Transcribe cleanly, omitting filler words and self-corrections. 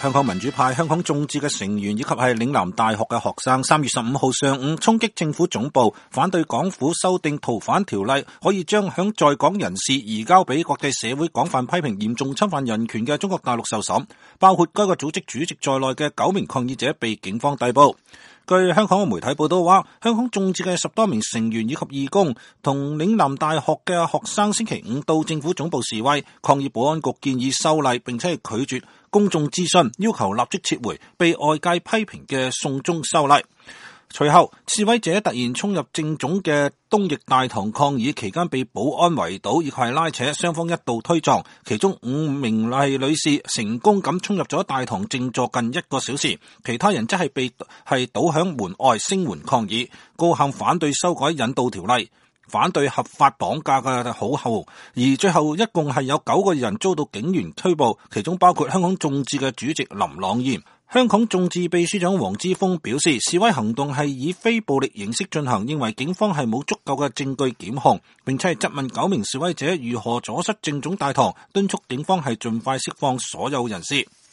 香港民主派、香港眾志嘅成員以及係嶺南大學嘅學生3月15號上午衝擊政府總部，反對港府修訂逃犯條例，可以將響在港人士移交俾國際社會廣泛批評嚴重侵犯人權嘅中國大陸受審，包括該個組織主席在內嘅9名抗議者被警方逮捕。據香港嘅媒體報道話，香港眾志嘅10多名成員以及義工同嶺南大學嘅學生星期五到政府總部示威，抗議保安局建議修例，並且係拒絕公眾諮詢，要求立即撤回被外界批評嘅送中修例。隨後，示威者突然衝入政總嘅東翼大堂抗議，期間被保安圍堵，以及係拉扯，雙方一度推撞，其中5名女士成功咁衝入咗大堂靜坐近1個小時，其他人則係被倒響門外聲援抗議，高喊反對修改引渡條例，反對合法綁架嘅口號，而最後一共係有9個人遭到警員拘捕，其中包括香港眾志嘅主席林朗彥。香港眾志秘書長黃之鋒表示，示威行動係以非暴力形式進行，認為警方係冇足夠嘅證據檢控，並且係質問9名示威者如何阻塞政總大堂，敦促警方係盡快釋放所有人士。